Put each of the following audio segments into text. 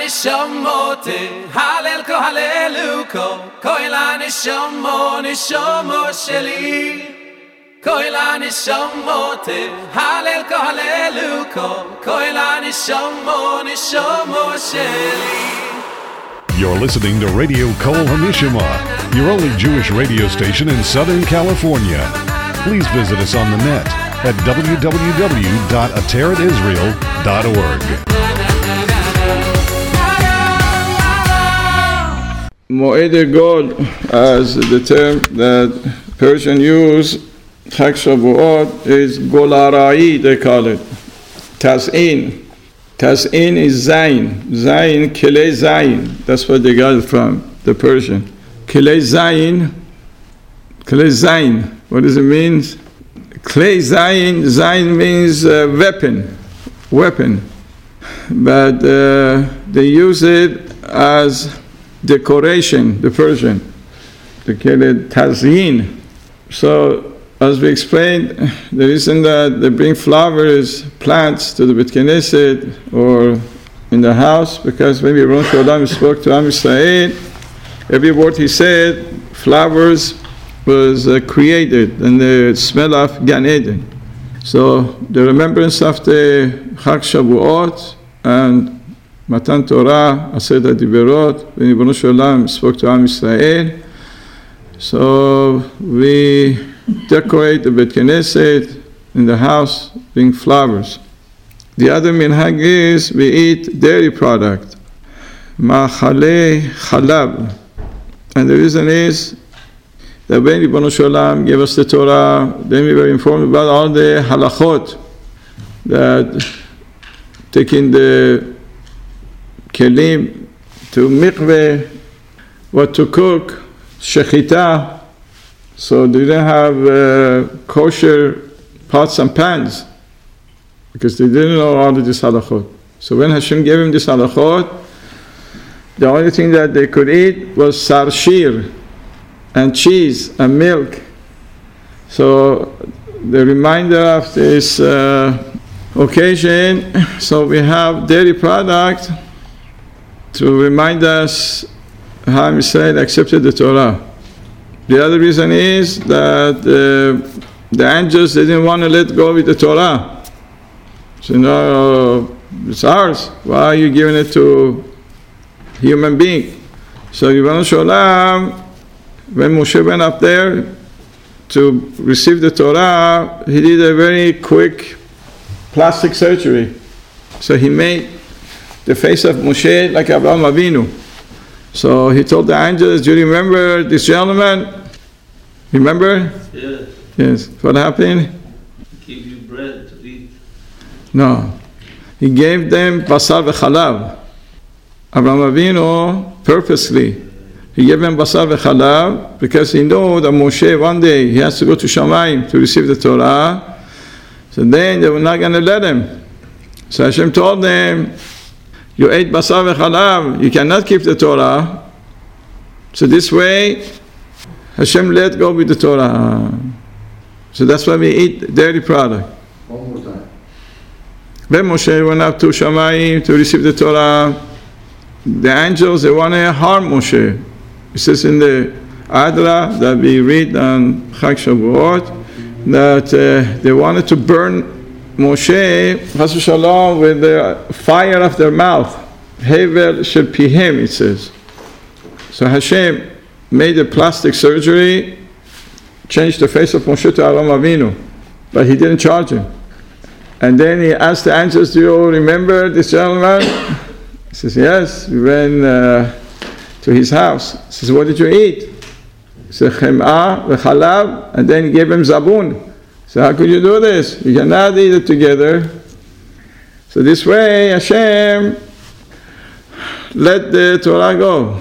nishamote halel ko haleluko koila nishamo sheli koila nishamote halel ko haleluko koila nishamo sheli. You're listening to Radio Kol Hanishma, your only Jewish radio station in Southern California. Please visit us on the net at www.ateratisrael.org. Moed Gol, as the term that Persian use, Chag Shavuot, is Golarai, they call it. Tas'in. Tas'in is Zayin. Zayin, Kilei Zayin. That's where they got it from, the Persian. Kilei Zayin. Kilei Zayin. What does it mean? Kilei Zayin. Zayin means weapon. But they use it as decoration, the Persian. They call it Tazyin. So, as we explained, the reason that they bring flowers, plants to the Beit Knesset or in the house, because maybe Ron Shalom spoke to Am Yisrael, every word he said, flowers was created, and the smell of Gan Eden. So the remembrance of the Chag Shavuot and Matan Torah, Aseret HaDiberot, when Ron Shalom spoke to Am Yisrael, so we decorate the Beit Knesset in the house, bring flowers. The other minhag is we eat dairy product, ma'achale chalab, and the reason is that when Ribono Shel Olam gave us the Torah, then we were informed about all the halachot, that taking the kelim to mikveh, what to cook, shechita. So they didn't have kosher pots and pans because they didn't know all of this halachot. So when Hashem gave him this halachot, the only thing that they could eat was sarshir and cheese and milk. So the reminder of this occasion, so we have dairy product to remind us how Israel accepted the Torah. The other reason is that the angels didn't want to let go with the Torah. So, it's ours. Why are you giving it to human being? So, Ribono Shel Olam, when Moshe went up there to receive the Torah, he did a very quick plastic surgery. So, he made the face of Moshe like Abraham Avinu. So he told the angels, do you remember this gentleman? Remember? Yes. Yes. What happened? He gave you bread to eat. No. He gave them basar v'chalav. Abraham Avinu, purposely, he gave them basar v'chalav because he knew that Moshe, one day, he has to go to Shamayim to receive the Torah. So then they were not going to let him. So Hashem told them, you ate basar v'chalav, you cannot keep the Torah. So this way, Hashem let go with the Torah. So that's why we eat dairy product. One more time. When Moshe went up to Shamayim to receive the Torah, the angels, they want to harm Moshe. It says in the Adra that we read on Chag Shavuot, that they wanted to burn Moshe, Chas v'shalom, with the fire of their mouth. Hevel shel pihem, it says. So Hashem made a plastic surgery, changed the face of Moshe to Avraham Avinu, but he didn't charge him. And then he asked the angels, do you remember this gentleman? He says, yes, we went to his house. He says, what did you eat? He said, chem'ah v'chalav, and then he gave him zabun. So how could you do this? You cannot eat it together. So this way, Hashem let the Torah go.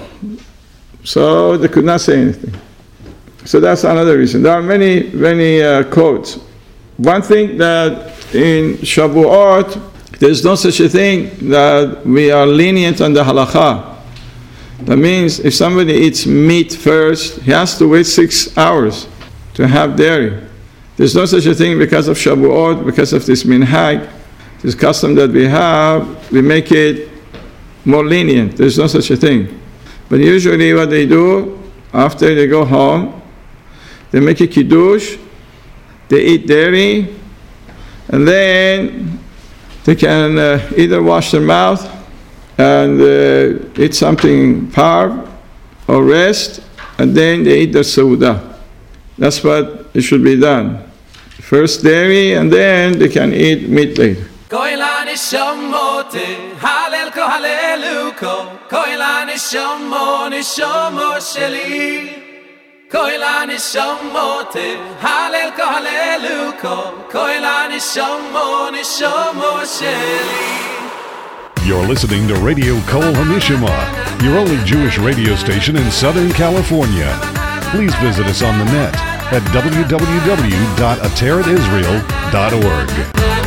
So they could not say anything. So that's another reason. There are many quotes. One thing that in Shavuot, there's no such a thing that we are lenient on the halakha. That means if somebody eats meat first, he has to wait 6 hours to have dairy. There's no such a thing because of Shavuot, because of this minhag, this custom that we have, we make it more lenient. There's no such a thing. But usually what they do, after they go home, they make a kiddush, they eat dairy, and then they can either wash their mouth and eat something parv or rest, and then they eat their seudah. That's what it should be done. First dairy, and then they can eat meat later. Koila nishomote, halel ko haleluko. Koila nishomo, nishomo sheli. Koila nishomote, halel ko haleluko. Koila nishomo, nishomo sheli. You're listening to Radio Kol HaNishama, your only Jewish radio station in Southern California. Please visit us on the net at www.ateratisrael.org.